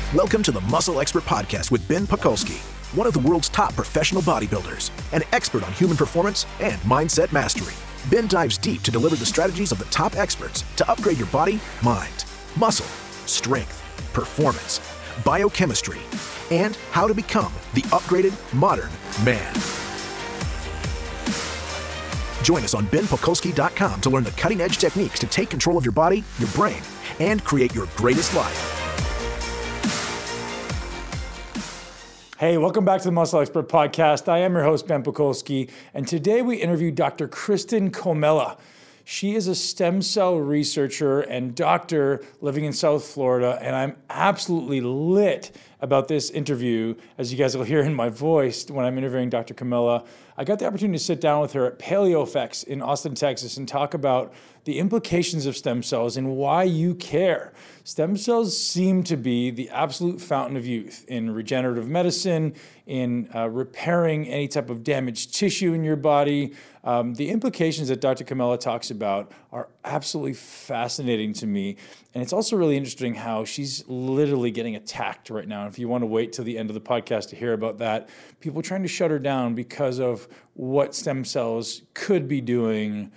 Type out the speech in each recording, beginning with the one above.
Welcome to the Muscle Expert Podcast with Ben Pakulski, one of the world's top professional bodybuilders, an expert on human performance and mindset mastery. Ben dives deep to deliver the strategies of the top experts to upgrade your body, mind, muscle, strength, performance, biochemistry, and how to become the upgraded modern man. Join us on benpakulski.com to learn the cutting-edge techniques to take control of your body, your brain, and create your greatest life. Hey, welcome back to the Muscle Expert Podcast. I am your host, Ben Pakulski, and today we interview Dr. Kristen Comella. She is a stem cell researcher and doctor living in South Florida, and I'm absolutely lit about this interview, as you guys will hear in my voice when I'm interviewing Dr. Comella. I got the opportunity to sit down with her at PaleoFX in Austin, Texas, and talk about the implications of stem cells and why you care. Stem cells seem to be the absolute fountain of youth in regenerative medicine, in repairing any type of damaged tissue in your body. The implications that Dr. Comella talks about are absolutely fascinating to me. And it's also really interesting how she's literally getting attacked right now. If you want to wait till the end of the podcast to hear about that, people trying to shut her down because of what stem cells could be doing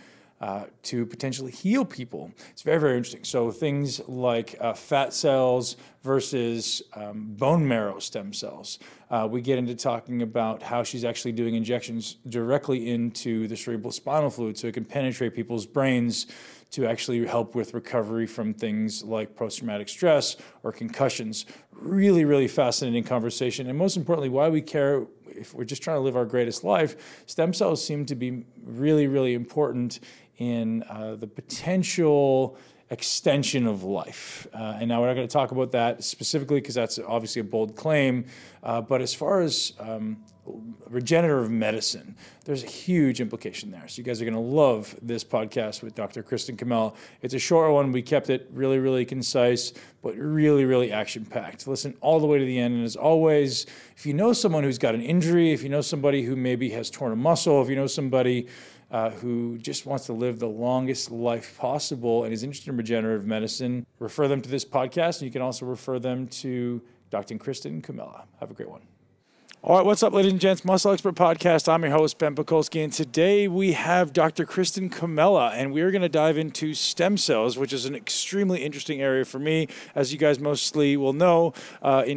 to potentially heal people. It's very, very interesting. So things like fat cells versus bone marrow stem cells. We get into talking about how she's actually doing injections directly into the cerebral spinal fluid so it can penetrate people's brains to actually help with recovery from things like post-traumatic stress or concussions. Really, really fascinating conversation. And most importantly, why we care if we're just trying to live our greatest life. Stem cells seem to be really, really important in the potential extension of life. And now we're not going to talk about that specifically because that's obviously a bold claim. But as far as regenerative medicine, there's a huge implication there. So you guys are going to love this podcast with Dr. Kristen Comella. It's a short one. We kept it really, really concise, but really, really action-packed. Listen all the way to the end. And as always, if you know someone who's got an injury, if you know somebody who maybe has torn a muscle, if you know somebody who just wants to live the longest life possible and is interested in regenerative medicine, refer them to this podcast. And you can also refer them to Dr. Kristen Comella. Have a great one. All right, what's up, ladies and gents? Muscle Expert Podcast. I'm your host, Ben Pakulski, and today we have Dr. Kristen Comella, and we're going to dive into stem cells, which is an extremely interesting area for me. As you guys mostly will know, in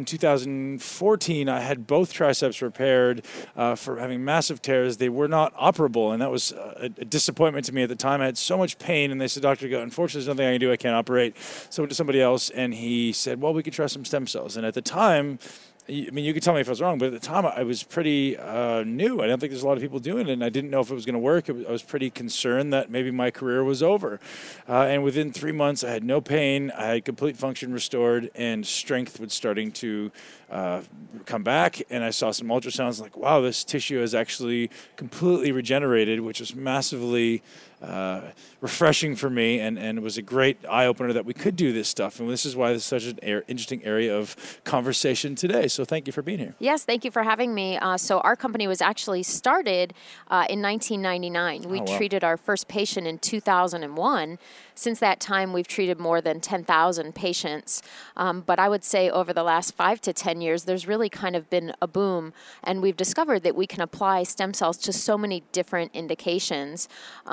2014, I had both triceps repaired for having massive tears. They were not operable, and that was a disappointment to me at the time. I had so much pain, and they said, Dr. unfortunately, there's nothing I can do. I can't operate. So I went to somebody else, and he said, well, we could try some stem cells. And at the time, I mean, you could tell me if I was wrong, but at the time I was pretty new. I don't think there's a lot of people doing it, and I didn't know if it was going to work. I was pretty concerned that maybe my career was over. And within 3 months, I had no pain. I had complete function restored, and strength was starting to come back. And I saw some ultrasounds like, wow, this tissue is actually completely regenerated, which was massively refreshing for me, and it was a great eye-opener that we could do this stuff. And this is why this is such an interesting area of conversation today. So thank you for being here. Yes, thank you for having me. So our company was actually started in 1999. We treated our first patient in 2001. Since that time, we've treated more than 10,000 patients. But I would say over the last 5 to 10 years, there's really kind of been a boom. And we've discovered that we can apply stem cells to so many different indications.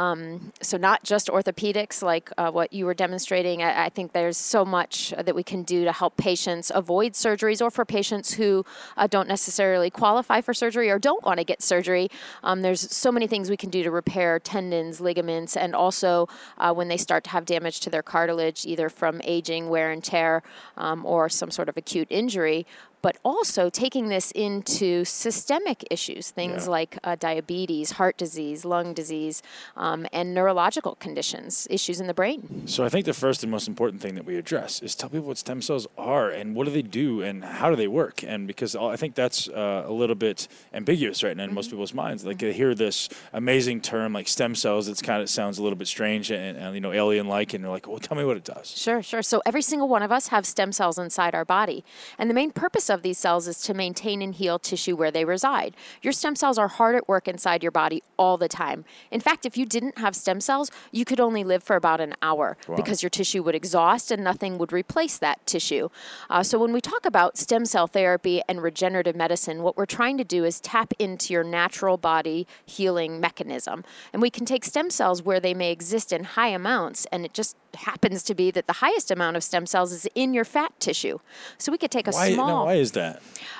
So not just orthopedics like what you were demonstrating. I think there's so much that we can do to help patients avoid surgeries, or for patients who don't necessarily qualify for surgery or don't want to get surgery. There's so many things we can do to repair tendons, ligaments, and also when they start to have damage to their cartilage, either from aging, wear and tear, or some sort of acute injury. But also taking this into systemic issues, things like diabetes, heart disease, lung disease, and neurological conditions, issues in the brain. So I think the first and most important thing that we address is tell people what stem cells are and what do they do and how do they work. And because I think that's a little bit ambiguous right now in most people's minds. Like they hear this amazing term like stem cells, it sounds a little bit strange and alien-like, and they're like, well, tell me what it does. Sure. So every single one of us have stem cells inside our body. And the main purpose of these cells is to maintain and heal tissue where they reside. Your stem cells are hard at work inside your body all the time. In fact, if you didn't have stem cells, you could only live for about an hour because your tissue would exhaust and nothing would replace that tissue. So when we talk about stem cell therapy and regenerative medicine, what we're trying to do is tap into your natural body healing mechanism. And we can take stem cells where they may exist in high amounts, and it just happens to be that the highest amount of stem cells is in your fat tissue. So we could take why is that?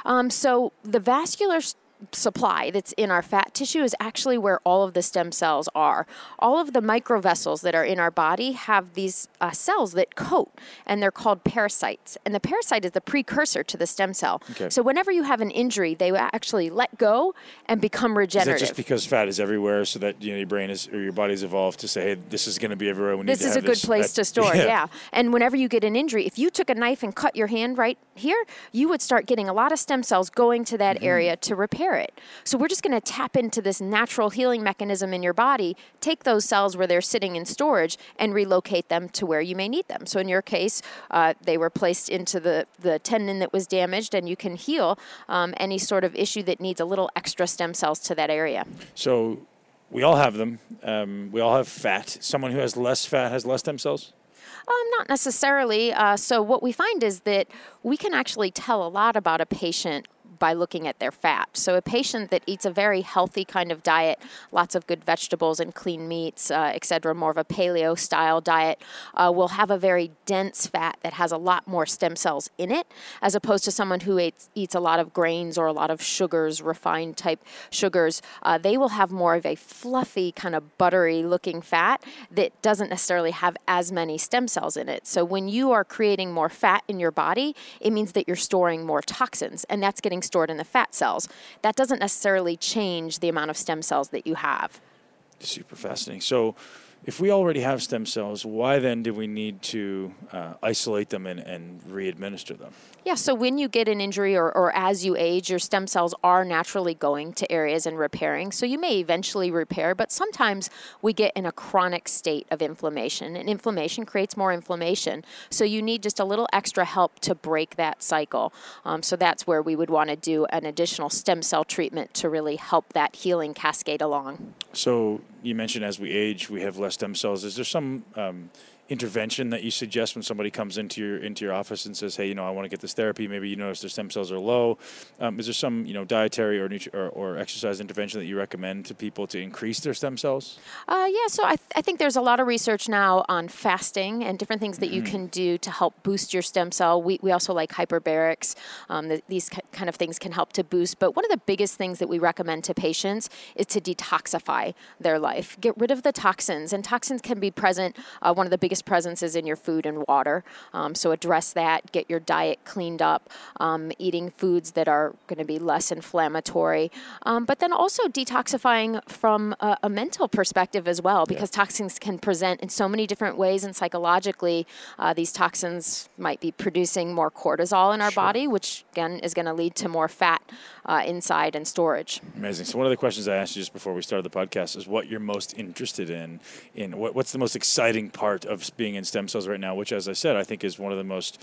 So the vascular supply that's in our fat tissue is actually where all of the stem cells are. All of the microvessels that are in our body have these cells that coat, and they're called pericytes. And the pericyte is the precursor to the stem cell. Okay. So whenever you have an injury, they actually let go and become regenerative. Is that just because fat is everywhere, so that your brain is or your body's evolved to say, hey, this is going to be everywhere. We need to have this is a good place to store. Yeah. And whenever you get an injury, if you took a knife and cut your hand right here, you would start getting a lot of stem cells going to that area to repair it. So we're just going to tap into this natural healing mechanism in your body, take those cells where they're sitting in storage, and relocate them to where you may need them. So in your case, they were placed into the tendon that was damaged, and you can heal any sort of issue that needs a little extra stem cells to that area. So we all have them. We all have fat. Someone who has less fat has less stem cells? Not necessarily. So what we find is that we can actually tell a lot about a patient by looking at their fat. So a patient that eats a very healthy kind of diet, lots of good vegetables and clean meats, et cetera, more of a paleo style diet, will have a very dense fat that has a lot more stem cells in it, as opposed to someone who eats a lot of grains or a lot of sugars, refined type sugars. They will have more of a fluffy, kind of buttery looking fat that doesn't necessarily have as many stem cells in it. So when you are creating more fat in your body, it means that you're storing more toxins, and that's getting stored in the fat cells. That doesn't necessarily change the amount of stem cells that you have. Super fascinating. So if we already have stem cells, why then do we need to isolate them and re-administer them? Yeah, so when you get an injury or as you age, your stem cells are naturally going to areas and repairing. So you may eventually repair, but sometimes we get in a chronic state of inflammation, and inflammation creates more inflammation. So you need just a little extra help to break that cycle. So that's where we would want to do an additional stem cell treatment to really help that healing cascade along. So you mentioned as we age, we have less stem cells. Is there some intervention that you suggest when somebody comes into your office and says, hey, I want to get this therapy? Maybe you notice their stem cells are low. Is there some dietary or exercise intervention that you recommend to people to increase their stem cells? So I think there's a lot of research now on fasting and different things that you can do to help boost your stem cell. We also like hyperbarics. These kind of things can help to boost. But one of the biggest things that we recommend to patients is to detoxify their life. Get rid of the toxins. And toxins can be present. One of the biggest presence is in your food and water. So address that, get your diet cleaned up, eating foods that are going to be less inflammatory, but then also detoxifying from a mental perspective as well, because toxins can present in so many different ways, and psychologically, these toxins might be producing more cortisol in our body, which again is going to lead to more fat inside and storage. Amazing. So one of the questions I asked you just before we started the podcast is what you're most interested in what's the most exciting part of being in stem cells right now, which, as I said, I think is one of the most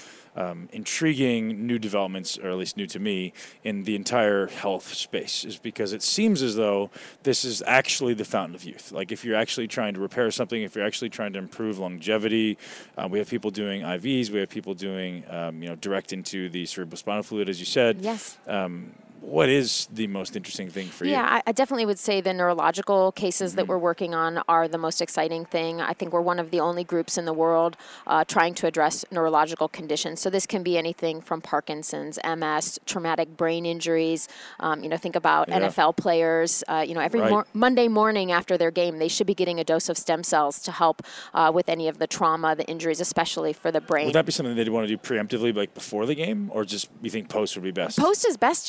intriguing new developments, or at least new to me, in the entire health space, is because it seems as though this is actually the fountain of youth. Like if you're actually trying to repair something, if you're actually trying to improve longevity, we have people doing IVs, we have people doing direct into the cerebrospinal fluid, as you said. Yes. What is the most interesting thing for you? Yeah, I definitely would say the neurological cases that we're working on are the most exciting thing. I think we're one of the only groups in the world trying to address neurological conditions. So this can be anything from Parkinson's, MS, traumatic brain injuries. Think about NFL players. Every Monday morning after their game, they should be getting a dose of stem cells to help with any of the trauma, the injuries, especially for the brain. Would that be something they'd want to do preemptively, like before the game, or just you think post would be best? Post is best, just because that's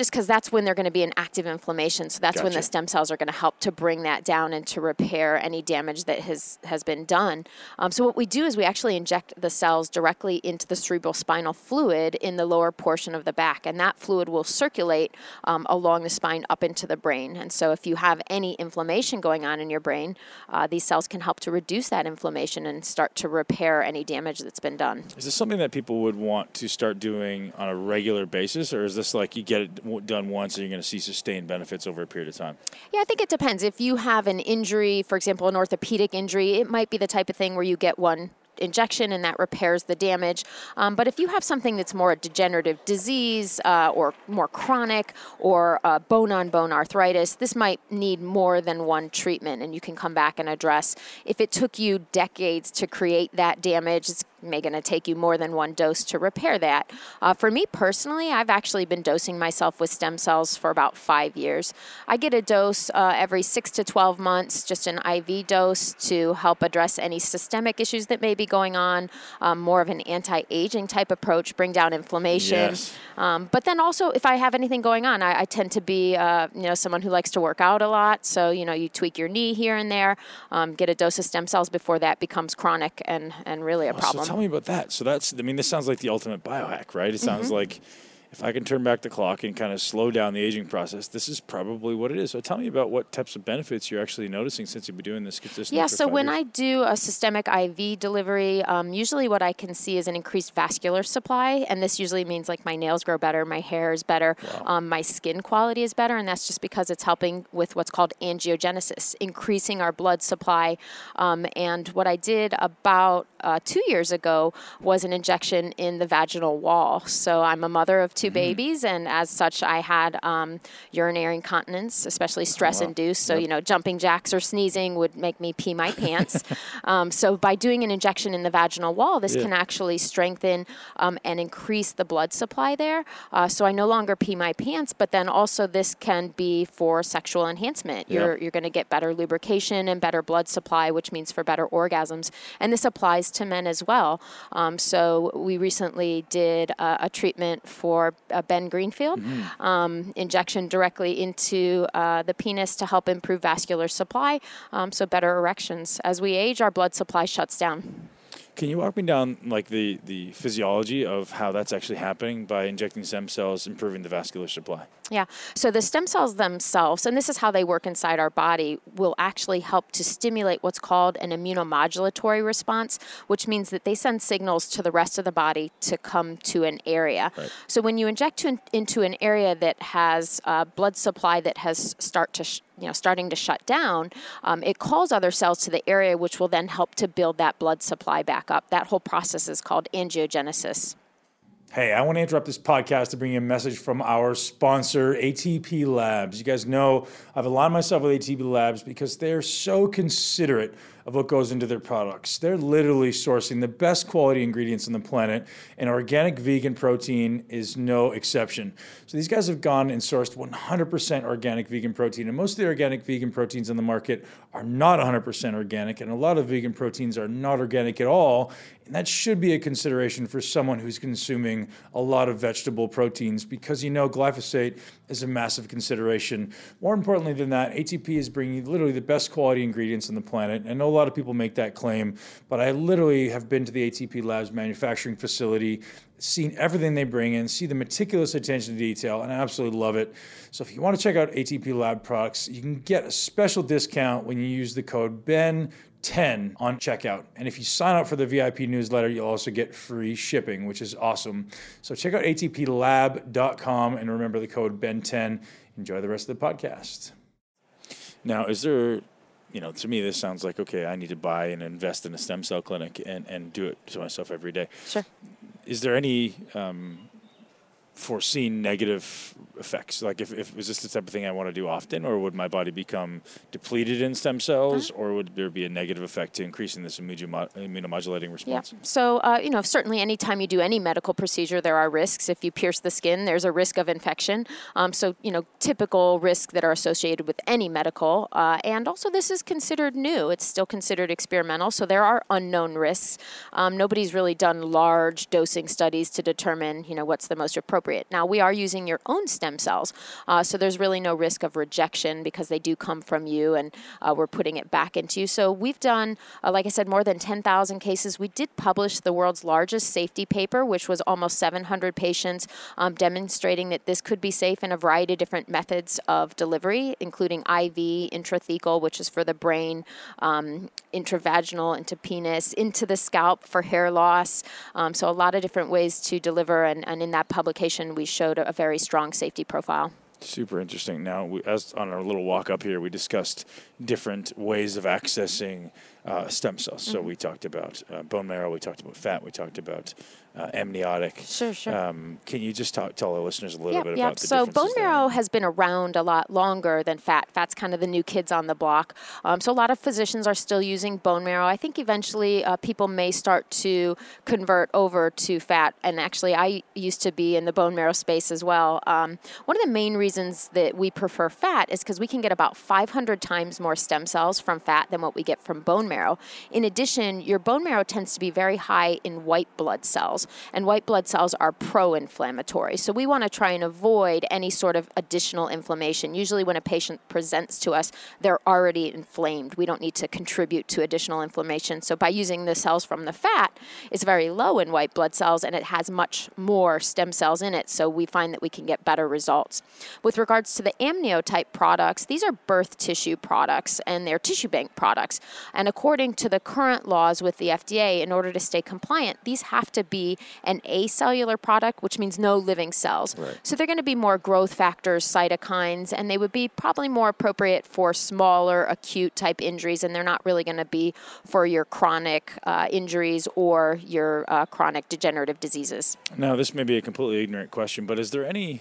that's when they're going to be in active inflammation. So that's when the stem cells are going to help to bring that down and to repair any damage that has been done. So what we do is we actually inject the cells directly into the cerebrospinal fluid in the lower portion of the back, and that fluid will circulate along the spine up into the brain. And so if you have any inflammation going on in your brain, these cells can help to reduce that inflammation and start to repair any damage that's been done. Is this something that people would want to start doing on a regular basis, or is this like you get it done once and you're going to see sustained benefits over a period of time? Yeah, I think it depends. If you have an injury, for example, an orthopedic injury, it might be the type of thing where you get one injection and that repairs the damage. But if you have something that's more a degenerative disease or more chronic or bone-on-bone arthritis, this might need more than one treatment, and you can come back and address. If it took you decades to create that damage, it's going to take you more than one dose to repair that. For me personally, I've actually been dosing myself with stem cells for about 5 years. I get a dose every 6 to 12 months, just an IV dose to help address any systemic issues that may be going on, more of an anti-aging type approach, bring down inflammation. Yes. But then also, if I have anything going on, I tend to be someone who likes to work out a lot. So, you tweak your knee here and there, get a dose of stem cells before that becomes chronic and really a problem. So tell me about that. So this sounds like the ultimate biohack, right? It sounds like if I can turn back the clock and kind of slow down the aging process, this is probably what it is. So tell me about what types of benefits you're actually noticing since you've been doing this consistently. Yeah, for so 5 when years. I do a systemic IV delivery, usually what I can see is an increased vascular supply, and this usually means like my nails grow better, my hair is better, my skin quality is better, and that's just because it's helping with what's called angiogenesis, increasing our blood supply. And what I did about 2 years ago was an injection in the vaginal wall. So I'm a mother of two babies, and as such, I had urinary incontinence, especially stress-induced. So, jumping jacks or sneezing would make me pee my pants. So by doing an injection in the vaginal wall, this can actually strengthen and increase the blood supply there. So I no longer pee my pants, but then also this can be for sexual enhancement. You're going to get better lubrication and better blood supply, which means for better orgasms. And this applies to men as well. So we recently did a treatment for Ben Greenfield, injection directly into the penis to help improve vascular supply, so better erections. As we age, our blood supply shuts down. Can you walk me down like the physiology of how that's actually happening by injecting stem cells, improving the vascular supply? Yeah. So the stem cells themselves, and this is how they work inside our body, will actually help to stimulate what's called an immunomodulatory response, which means that they send signals to the rest of the body to come to an area. Right. So when you inject into an area that has blood supply that has starting to shut down, it calls other cells to the area, which will then help to build that blood supply back up. That whole process is called angiogenesis. Hey, I want to interrupt this podcast to bring you a message from our sponsor, ATP Labs. You guys know I've aligned myself with ATP Labs because they're so considerate of what goes into their products. They're literally sourcing the best quality ingredients on the planet, and organic vegan protein is no exception. So these guys have gone and sourced 100% organic vegan protein, and most of the organic vegan proteins on the market are not 100% organic, and a lot of vegan proteins are not organic at all, and that should be a consideration for someone who's consuming a lot of vegetable proteins because glyphosate is a massive consideration. More importantly than that, ATP is bringing literally the best quality ingredients on the planet. I know a lot of people make that claim, but I literally have been to the ATP Labs manufacturing facility, seen everything they bring in, see the meticulous attention to detail, and I absolutely love it. So if you want to check out ATP Lab products, you can get a special discount when you use the code BEN10 on checkout. And if you sign up for the VIP newsletter, you'll also get free shipping, which is awesome. So check out atplab.com and remember the code BEN10. Enjoy the rest of the podcast. Now, is there, to me, this sounds like, okay, I need to buy and invest in a stem cell clinic and do it to myself every day. Sure. Is there any foreseen negative effects? Like, if is this the type of thing I want to do often, or would my body become depleted in stem cells, or would there be a negative effect to increasing this immunomodulating response? Yeah. So, certainly anytime you do any medical procedure, there are risks. If you pierce the skin, there's a risk of infection. Typical risks that are associated with any medical. And also, this is considered new. It's still considered experimental, so there are unknown risks. Nobody's really done large dosing studies to determine, what's the most appropriate appropriate. Now, we are using your own stem cells, so there's really no risk of rejection because they do come from you, and we're putting it back into you. So we've done, like I said, more than 10,000 cases. We did publish the world's largest safety paper, which was almost 700 patients, demonstrating that this could be safe in a variety of different methods of delivery, including IV, intrathecal, which is for the brain, intravaginal, into penis, into the scalp for hair loss. So a lot of different ways to deliver, and in that publication, we showed a very strong safety profile. Super interesting. Now, as on our little walk up here, we discussed different ways of accessing stem cells. So we talked about bone marrow, we talked about fat, we talked about amniotic. Sure. Can you just tell our listeners a little bit about the So differences bone marrow has been around a lot longer than fat. Fat's kind of the new kids on the block. So a lot of physicians are still using bone marrow. I think eventually people may start to convert over to fat. And actually, I used to be in the bone marrow space as well. One of the main reasons that we prefer fat is because we can get about 500 times more stem cells from fat than what we get from bone marrow. In addition, your bone marrow tends to be very high in white blood cells, and white blood cells are pro-inflammatory. So we want to try and avoid any sort of additional inflammation. Usually when a patient presents to us, they're already inflamed. We don't need to contribute to additional inflammation. So by using the cells from the fat, it's very low in white blood cells, and it has much more stem cells in it. So we find that we can get better results. With regards to the amniotype products, these are birth tissue products, and they're tissue bank products. And according to the current laws with the FDA, in order to stay compliant, these have to be an acellular product, which means no living cells. Right. So they're going to be more growth factors, cytokines, and they would be probably more appropriate for smaller acute type injuries, and they're not really going to be for your chronic injuries or your chronic degenerative diseases. Now, this may be a completely ignorant question, but is there any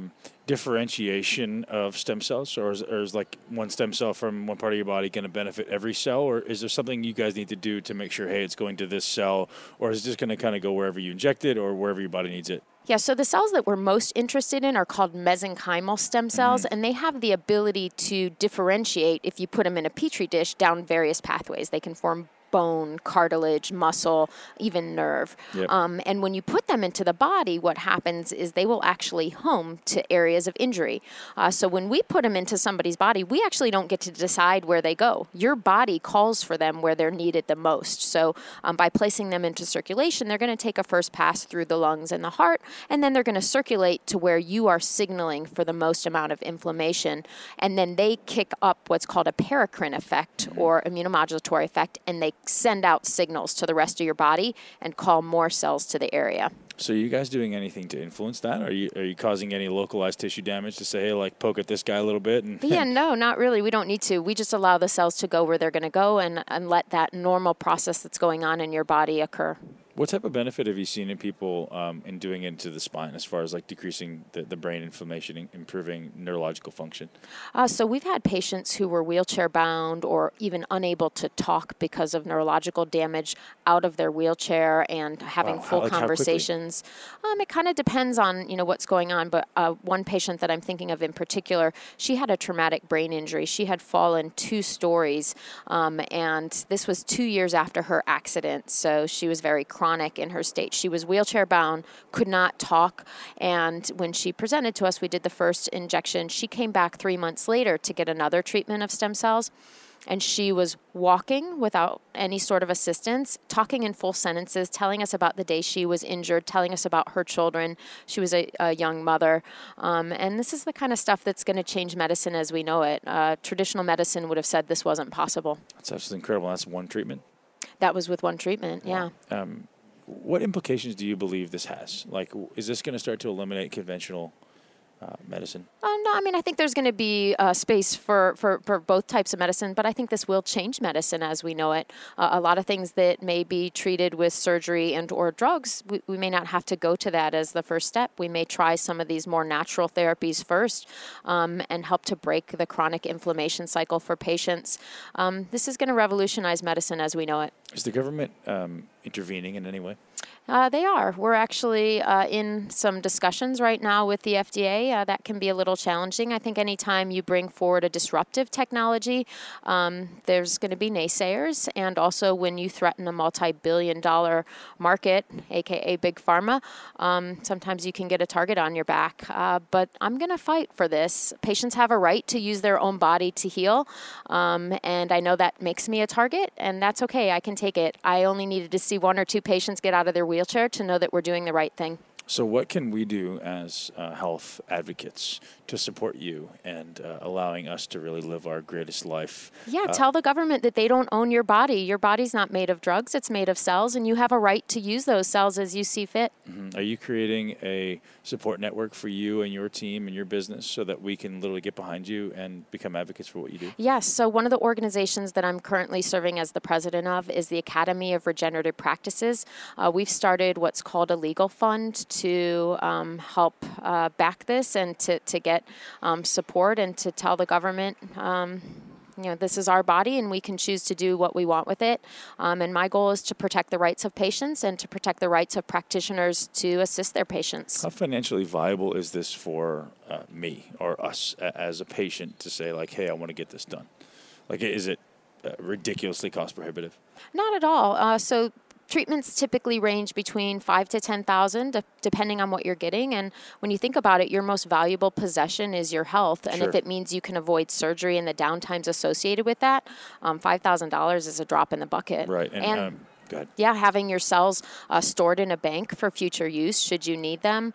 differentiation of stem cells, or is like one stem cell from one part of your body going to benefit every cell, or is there something you guys need to do to make sure, hey, it's going to this cell, or is it just going to kind of go wherever you inject it or wherever your body needs it? Yeah, so the cells that we're most interested in are called mesenchymal stem cells, and they have the ability to differentiate, if you put them in a petri dish, down various pathways. They can form bone, cartilage, muscle, even nerve. Yep. And when you put them into the body, what happens is they will actually home to areas of injury. So when we put them into somebody's body, we actually don't get to decide where they go. Your body calls for them where they're needed the most. So by placing them into circulation, they're going to take a first pass through the lungs and the heart, and then they're going to circulate to where you are signaling for the most amount of inflammation. And then they kick up what's called a paracrine effect or immunomodulatory effect, and they send out signals to the rest of your body and call more cells to the area. So are you guys doing anything to influence that? Are you causing any localized tissue damage to say, hey, like poke at this guy a little bit? Yeah, no, not really. We don't need to. We just allow the cells to go where they're going to go and let that normal process that's going on in your body occur. What type of benefit have you seen in people in doing it to the spine as far as like decreasing the brain inflammation, improving neurological function? So we've had patients who were wheelchair bound or even unable to talk because of neurological damage out of their wheelchair and having full conversations. It kind of depends on what's going on, but one patient that I'm thinking of in particular, she had a traumatic brain injury. She had fallen 2 stories, and this was 2 years after her accident. So she was very chronic in her state. She was wheelchair bound, could not talk, and when she presented to us, we did the first injection. She came back 3 months later to get another treatment of stem cells, and she was walking without any sort of assistance, talking in full sentences, telling us about the day she was injured, telling us about her children. She was a young mother, and this is the kind of stuff that's going to change medicine as we know it. Traditional medicine would have said this wasn't possible. That's absolutely incredible. That's one treatment? That was with one treatment, yeah. What implications do you believe this has? Like, is this going to start to eliminate conventional medicine? No, I mean, I think there's going to be space for both types of medicine, but I think this will change medicine as we know it. A lot of things that may be treated with surgery and or drugs, we may not have to go to that as the first step. We may try some of these more natural therapies first and help to break the chronic inflammation cycle for patients. This is going to revolutionize medicine as we know it. Is the government intervening in any way? They are. We're actually in some discussions right now with the FDA. That can be a little challenging. I think anytime you bring forward a disruptive technology, there's going to be naysayers. And also when you threaten a multi-billion-dollar market, aka Big Pharma, sometimes you can get a target on your back. But I'm going to fight for this. Patients have a right to use their own body to heal. And I know that makes me a target, and that's okay. I can take it. I only needed to see 1 or 2 patients get out of their wheelchair to know that we're doing the right thing. So what can we do as health advocates to support you and allowing us to really live our greatest life? Yeah, tell the government that they don't own your body. Your body's not made of drugs. It's made of cells, and you have a right to use those cells as you see fit. Mm-hmm. Are you creating a support network for you and your team and your business so that we can literally get behind you and become advocates for what you do? Yes. So one of the organizations that I'm currently serving as the president of is the Academy of Regenerative Practices. We've started what's called a legal fund to help back this and to get support and to tell the government, this is our body and we can choose to do what we want with it. And my goal is to protect the rights of patients and to protect the rights of practitioners to assist their patients. How financially viable is this for me or us as a patient to say, like, hey, I want to get this done? Like, is it ridiculously cost prohibitive? Not at all. So treatments typically range between $5,000 to $10,000, depending on what you're getting. And when you think about it, your most valuable possession is your health. And Sure. if it means you can avoid surgery and the downtimes associated with that, $5,000 is a drop in the bucket. Right. And go ahead. Yeah, having your cells stored in a bank for future use should you need them.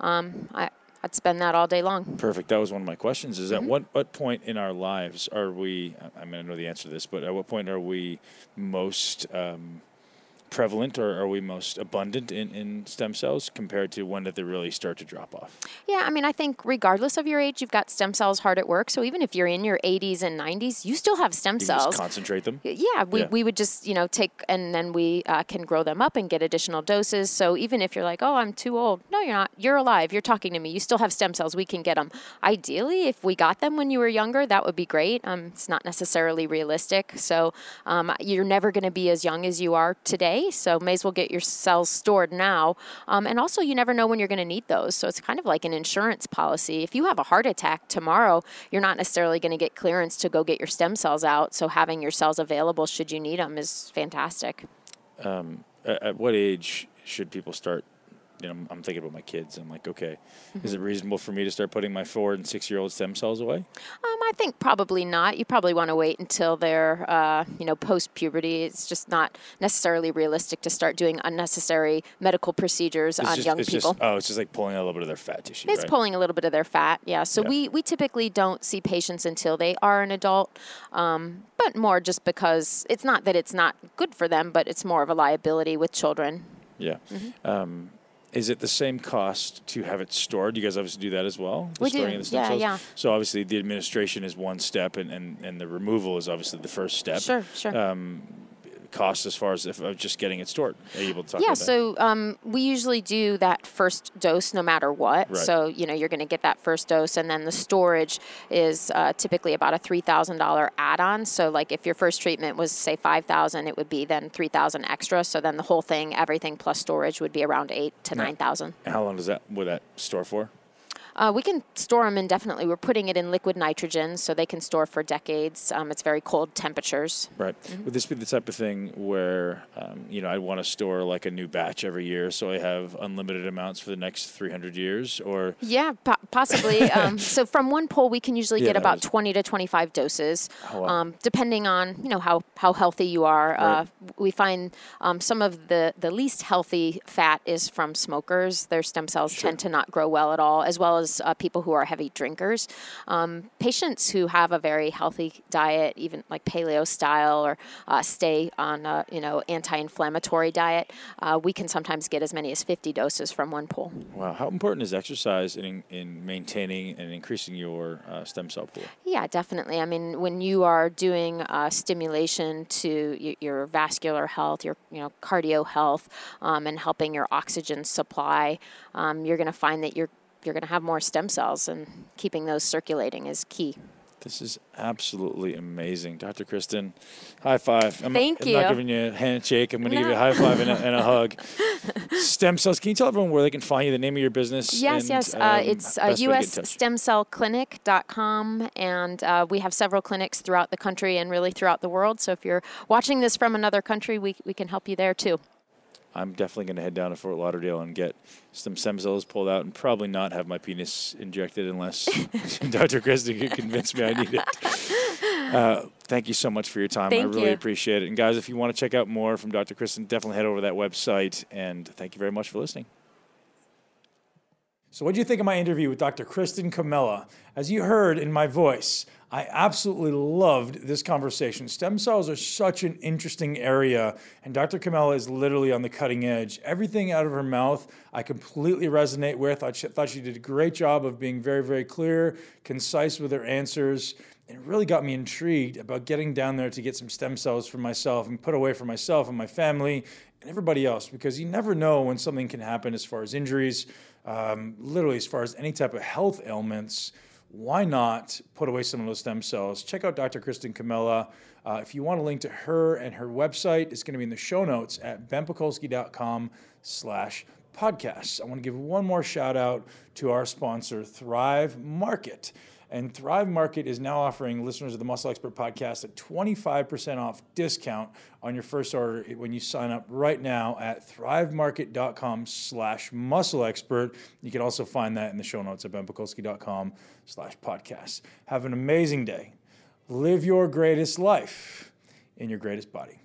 I'd spend that all day long. Perfect. That was one of my questions. Is at what point in our lives are we, I know the answer to this, but at what point are we most prevalent or are we most abundant in stem cells compared to when did they really start to drop off? Yeah, I think regardless of your age, you've got stem cells hard at work. So even if you're in your 80s and 90s, you still have stem You cells. just concentrate them? Yeah, we would just, take, and then we can grow them up and get additional doses. So even if you're like, oh, I'm too old. No, you're not. You're alive. You're talking to me. You still have stem cells. We can get them. Ideally, if we got them when you were younger, that would be great. It's not necessarily realistic. So you're never going to be as young as you are today. So may as well get your cells stored now. And also, you never know when you're going to need those. So it's kind of like an insurance policy. If you have a heart attack tomorrow, you're not necessarily going to get clearance to go get your stem cells out. So having your cells available should you need them is fantastic. At what age should people start? I'm thinking about my kids. I'm like, okay, is it reasonable for me to start putting my 4 and 6-year-old stem cells away? I think probably not. You probably want to wait until they're, post-puberty. It's just not necessarily realistic to start doing unnecessary medical procedures on young people. It's just like pulling a little bit of their fat tissue, It's right? pulling a little bit of their fat, yeah. So we typically don't see patients until they are an adult, but more just because it's not that it's not good for them, but it's more of a liability with children. Yeah. Is it the same cost to have it stored? You guys obviously do that as well? We do. The stem cells? Yeah. So obviously the administration is one step and the removal is obviously the first step. Sure. Cost as far as if just getting it stored. Are you able to talk Yeah, about that? so we usually do that first dose no matter what. Right. So, you're going to get that first dose, and then the storage is typically about a $3,000 add-on. So, like if your first treatment was, say, $5,000, it would be then $3,000 extra. So then the whole thing, everything plus storage, would be around $8,000 to $9,000. How long would that store for? We can store them indefinitely. We're putting it in liquid nitrogen, so they can store for decades. It's very cold temperatures. Right. Would this be the type of thing where, I want to store like a new batch every year so I have unlimited amounts for the next 300 years? Or Yeah, possibly. So from one pull, we can usually get about 20 to 25 doses, depending on, how healthy you are. Right. We find some of the least healthy fat is from smokers. Their stem cells tend to not grow well at all, as well as people who are heavy drinkers. Patients who have a very healthy diet, even like paleo style, or stay on a anti-inflammatory diet, we can sometimes get as many as 50 doses from one pool. Wow. How important is exercise in maintaining and increasing your stem cell pool? Yeah, definitely. When you are doing stimulation to your vascular health, your cardio health, and helping your oxygen supply, you're going to find that you're going to have more stem cells, and keeping those circulating is key. This is absolutely amazing. Dr. Kristen, high five. Thank you. I'm not giving you a handshake. I'm going to give you a high five and a hug. Stem cells. Can you tell everyone where they can find you, the name of your business? Yes. It's usstemcellclinic.com, and we have several clinics throughout the country and really throughout the world. So if you're watching this from another country, we can help you there too. I'm definitely going to head down to Fort Lauderdale and get some stem cells pulled out and probably not have my penis injected unless Dr. Kristen could convince me I need it. Thank you so much for your time. I really appreciate it. And guys, if you want to check out more from Dr. Kristen, definitely head over to that website. And thank you very much for listening. So what do you think of my interview with Dr. Kristen Comella? As you heard in my voice, I absolutely loved this conversation. Stem cells are such an interesting area, and Dr. Comella is literally on the cutting edge. Everything out of her mouth, I completely resonate with. I thought she did a great job of being very, very clear, concise with her answers. It really got me intrigued about getting down there to get some stem cells for myself and put away for myself and my family and everybody else, because you never know when something can happen as far as injuries, literally as far as any type of health ailments. Why not put away some of those stem cells? Check out Dr. Kristen Comella. If you want a link to her and her website, it's going to be in the show notes at benpakulski.com/podcasts. I want to give one more shout out to our sponsor, Thrive Market. And Thrive Market is now offering listeners of the Muscle Expert podcast a 25% off discount on your first order when you sign up right now at thrivemarket.com/muscleexpert. You can also find that in the show notes at benpakulski.com/podcast. Have an amazing day. Live your greatest life in your greatest body.